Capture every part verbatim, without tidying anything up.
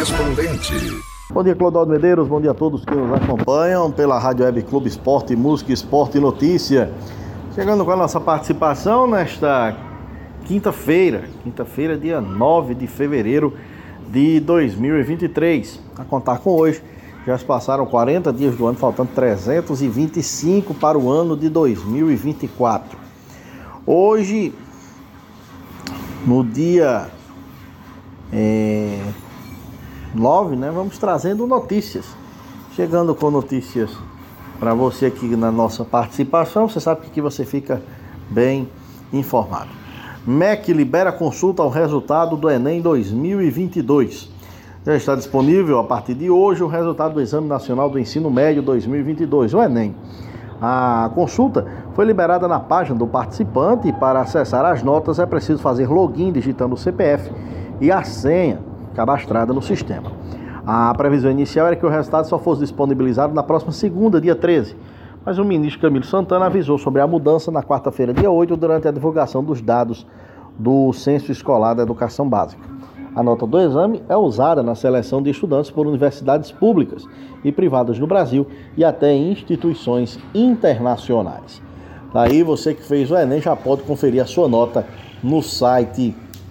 Correspondente. Bom dia, Clodoaldo Medeiros, bom dia a todos que nos acompanham pela Rádio Web Clube Esporte, Música, Esporte e Notícia. Chegando com a nossa participação nesta quinta-feira, quinta-feira, dia nove de fevereiro de dois mil e vinte e três. A contar com hoje, já se passaram quarenta dias do ano, faltando trezentos e vinte e cinco para o ano de dois mil e vinte e quatro. Hoje, no dia é, nove, né, vamos trazendo notícias. Chegando com notícias para você aqui na nossa participação. Você sabe que aqui você fica bem informado. M E C libera consulta ao resultado do Enem dois mil e vinte e dois. Já está disponível a partir de hoje o resultado do Exame Nacional do Ensino Médio dois mil e vinte e dois, o Enem. A consulta foi liberada na página do participante e para acessar as notas é preciso fazer login digitando o C P F e a senha cadastrada no sistema. A previsão inicial era que o resultado só fosse disponibilizado na próxima segunda, dia treze, mas o ministro Camilo Santana avisou sobre a mudança na quarta-feira, dia oito, durante a divulgação dos dados do Censo Escolar da Educação Básica. A nota do exame é usada na seleção de estudantes por universidades públicas e privadas no Brasil e até em instituições internacionais. Daí você que fez o Enem já pode conferir a sua nota no site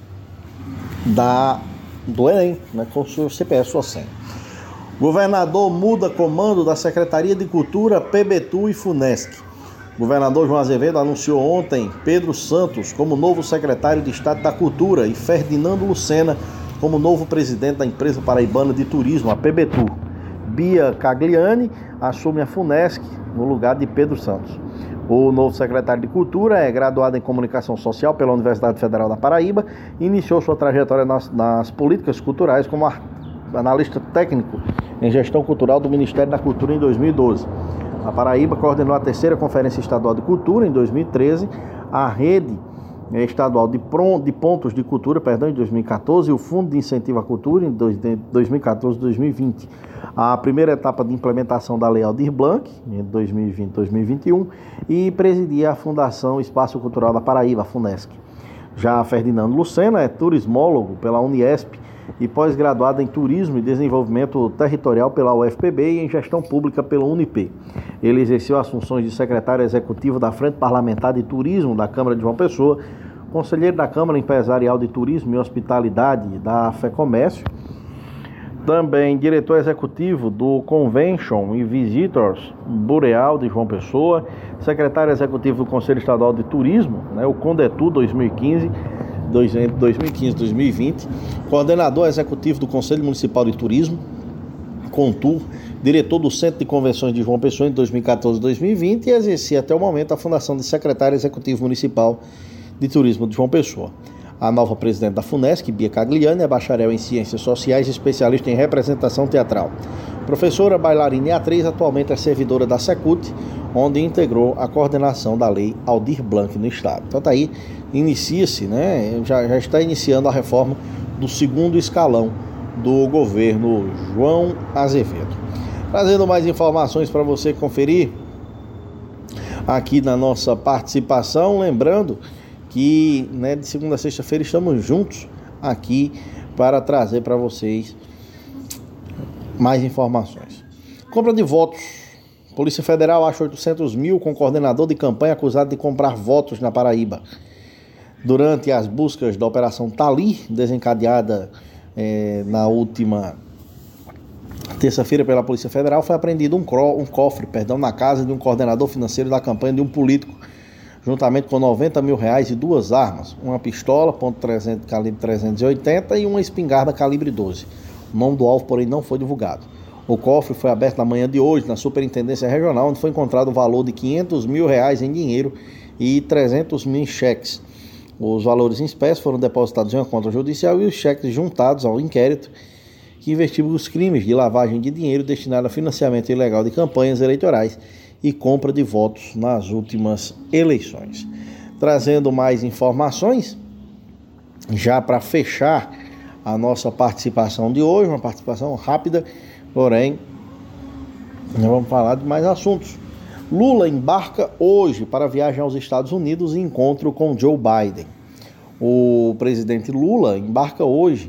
da, do Enem, né, com o seu C P F, sua senha. Governador muda comando da Secretaria de Cultura, P B T U e FUNESC. O governador João Azevedo anunciou ontem Pedro Santos como novo secretário de Estado da Cultura e Ferdinando Lucena como novo presidente da empresa paraibana de turismo, a P B T U. Bia Cagliani assume a FUNESC no lugar de Pedro Santos. O novo secretário de Cultura é graduado em Comunicação Social pela Universidade Federal da Paraíba e iniciou sua trajetória nas, nas políticas culturais como analista técnico em Gestão Cultural do Ministério da Cultura em dois mil e doze. A Paraíba coordenou a terceira Conferência Estadual de Cultura em dois mil e treze, a Rede Estadual de, Pron, de Pontos de Cultura, perdão, em dois mil e quatorze, e o Fundo de Incentivo à Cultura em dois mil e quatorze e dois mil e vinte. A primeira etapa de implementação da Lei Aldir Blanc, em dois mil e vinte e dois mil e vinte e um, e presidia a Fundação Espaço Cultural da Paraíba, a FUNESC. Já Ferdinando Lucena é turismólogo pela Uniesp e pós-graduado em Turismo e Desenvolvimento Territorial pela U F P B e em Gestão Pública pela Unip. Ele exerceu as funções de secretário executivo da Frente Parlamentar de Turismo da Câmara de João Pessoa, conselheiro da Câmara Empresarial de Turismo e Hospitalidade da FEComércio, também diretor executivo do Convention e Visitors Boreal de João Pessoa, secretário executivo do Conselho Estadual de Turismo, né, o CONDETU dois mil e quinze, dois mil e quinze a dois mil e vinte, coordenador executivo do Conselho Municipal de Turismo, CONTUR, diretor do Centro de Convenções de João Pessoa em dois mil e quatorze a dois mil e vinte e exercia até o momento a fundação de secretário executivo municipal de Turismo de João Pessoa. A nova presidente da FUNESC, Bia Cagliani, é bacharel em Ciências Sociais e especialista em representação teatral. Professora, bailarina e atriz, atualmente é servidora da Secult, onde integrou a coordenação da Lei Aldir Blanc no Estado. Então tá aí, inicia-se, né, já, já está iniciando a reforma do segundo escalão do governo João Azevedo. Trazendo mais informações para você conferir aqui na nossa participação, lembrando que, né, de segunda a sexta-feira estamos juntos aqui para trazer para vocês mais informações. Compra de votos. Polícia Federal acha oitocentos mil com coordenador de campanha acusado de comprar votos na Paraíba. Durante as buscas da Operação Tali, desencadeada eh, na última terça-feira pela Polícia Federal, foi apreendido um, cro- um cofre perdão, na casa de um coordenador financeiro da campanha de um político, juntamente com noventa mil reais e duas armas, uma pistola ponto trezentos, calibre trezentos e oitenta e uma espingarda calibre doze. O nome do alvo, porém, não foi divulgado. O cofre foi aberto na manhã de hoje na Superintendência Regional, onde foi encontrado o valor de quinhentos mil reais em dinheiro e trezentos mil em cheques. Os valores em espécie foram depositados em uma conta judicial e os cheques juntados ao inquérito que investiga os crimes de lavagem de dinheiro destinado a financiamento ilegal de campanhas eleitorais e compra de votos nas últimas eleições. Trazendo mais informações, já para fechar a nossa participação de hoje, uma participação rápida, porém, nós vamos falar de mais assuntos. Lula embarca hoje para viagem aos Estados Unidos e encontro com Joe Biden. O presidente Lula embarca hoje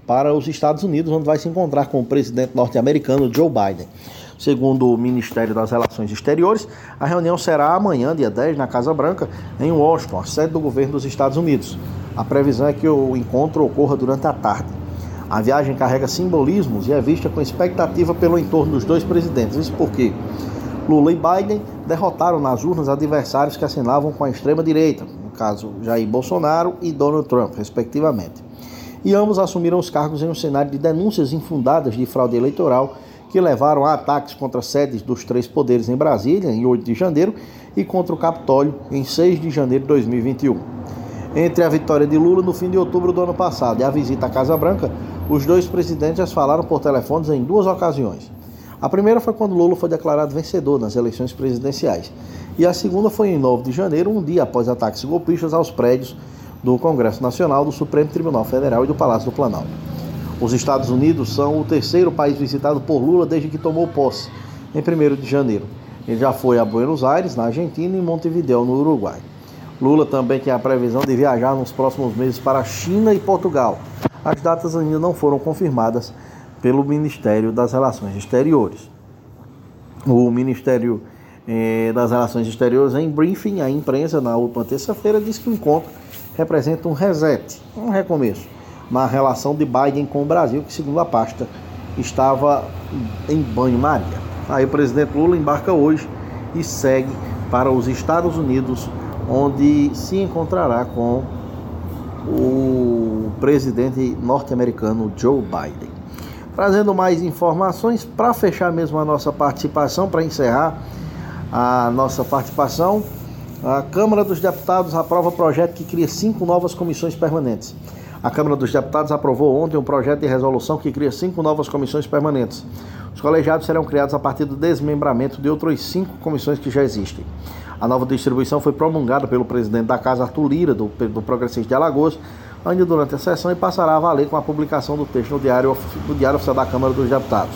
para os Estados Unidos, onde vai se encontrar com o presidente norte-americano Joe Biden. Segundo o Ministério das Relações Exteriores, a reunião será amanhã, dia dez, na Casa Branca, em Washington, a sede do governo dos Estados Unidos. A previsão é que o encontro ocorra durante a tarde. A viagem carrega simbolismos e é vista com expectativa pelo entorno dos dois presidentes. Isso porque Lula e Biden derrotaram nas urnas adversários que assinavam com a extrema-direita, no caso Jair Bolsonaro e Donald Trump, respectivamente. E ambos assumiram os cargos em um cenário de denúncias infundadas de fraude eleitoral que levaram a ataques contra sedes dos três poderes em Brasília, em oito de janeiro, e contra o Capitólio, em seis de janeiro de dois mil e vinte e um. Entre a vitória de Lula no fim de outubro do ano passado e a visita à Casa Branca, os dois presidentes já falaram por telefones em duas ocasiões. A primeira foi quando Lula foi declarado vencedor nas eleições presidenciais, e a segunda foi em nove de janeiro, um dia após ataques golpistas aos prédios do Congresso Nacional, do Supremo Tribunal Federal e do Palácio do Planalto. Os Estados Unidos são o terceiro país visitado por Lula desde que tomou posse, em primeiro de janeiro. Ele já foi a Buenos Aires, na Argentina, e Montevideo, no Uruguai. Lula também tem a previsão de viajar nos próximos meses para a China e Portugal. As datas ainda não foram confirmadas pelo Ministério das Relações Exteriores. O Ministério eh, das Relações Exteriores, em briefing à imprensa na última terça-feira, disse que o encontro representa um reset, um recomeço, na relação de Biden com o Brasil, que, segundo a pasta, estava em banho-maria. Aí o presidente Lula embarca hoje e segue para os Estados Unidos, onde se encontrará com o presidente norte-americano Joe Biden. Trazendo mais informações, para fechar mesmo a nossa participação, para encerrar a nossa participação, a Câmara dos Deputados aprova projeto que cria cinco novas comissões permanentes. A Câmara dos Deputados aprovou ontem um projeto de resolução que cria cinco novas comissões permanentes. Os colegiados serão criados a partir do desmembramento de outras cinco comissões que já existem. A nova distribuição foi promulgada pelo presidente da Casa, Arthur Lira, do, do Progressista de Alagoas, ainda durante a sessão, e passará a valer com a publicação do texto no Diário, no Diário Oficial da Câmara dos Deputados.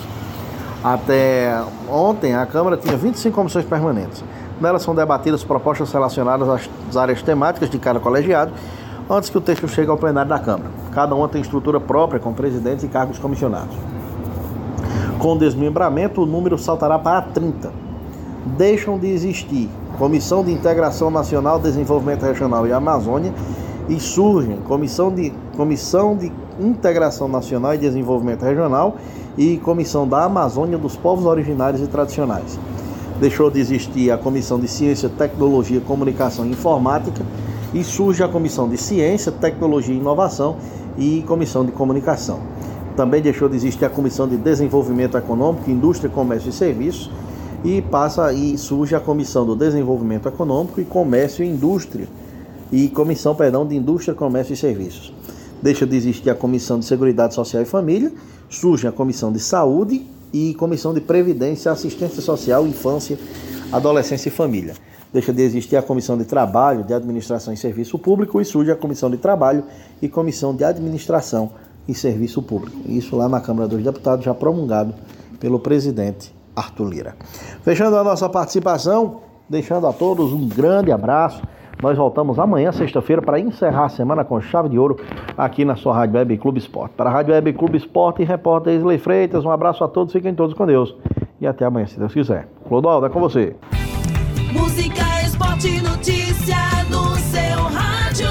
Até ontem, a Câmara tinha vinte e cinco comissões permanentes. Nelas são debatidas propostas relacionadas às áreas temáticas de cada colegiado, antes que o texto chegue ao plenário da Câmara. Cada uma tem estrutura própria, com presidentes e cargos comissionados. Com o desmembramento, o número saltará para trinta. Deixam de existir Comissão de Integração Nacional, Desenvolvimento Regional e Amazônia, e surgem Comissão de, Comissão de Integração Nacional e Desenvolvimento Regional e Comissão da Amazônia dos Povos Originários e Tradicionais. Deixou de existir a Comissão de Ciência, Tecnologia, Comunicação e Informática, e surge a Comissão de Ciência, Tecnologia e Inovação e Comissão de Comunicação. Também deixou de existir a Comissão de Desenvolvimento Econômico, Indústria, Comércio e Serviços, e passa e surge a Comissão do Desenvolvimento Econômico e Comércio e Indústria, e Comissão, perdão, de Indústria, Comércio e Serviços. Deixa de existir a Comissão de Seguridade Social e Família, surge a Comissão de Saúde e Comissão de Previdência, Assistência Social, Infância, Adolescência e Família. Deixa de existir a Comissão de Trabalho, de Administração e Serviço Público, e surge a Comissão de Trabalho e Comissão de Administração e Serviço Público. Isso lá na Câmara dos Deputados, já promulgado pelo presidente Arthur Lira. Fechando a nossa participação, deixando a todos um grande abraço. Nós voltamos amanhã, sexta-feira, para encerrar a semana com chave de ouro aqui na sua Rádio Web Clube Esporte. Para a Rádio Web Clube Esporte e repórter Isley Freitas, um abraço a todos, fiquem todos com Deus. E até amanhã, se Deus quiser. Clodoaldo, é com você. Música, esporte e notícia no seu rádio.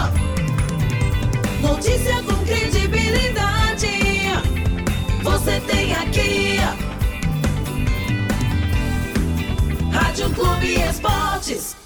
Notícia com credibilidade. Você tem aqui. Rádio Clube Esportes.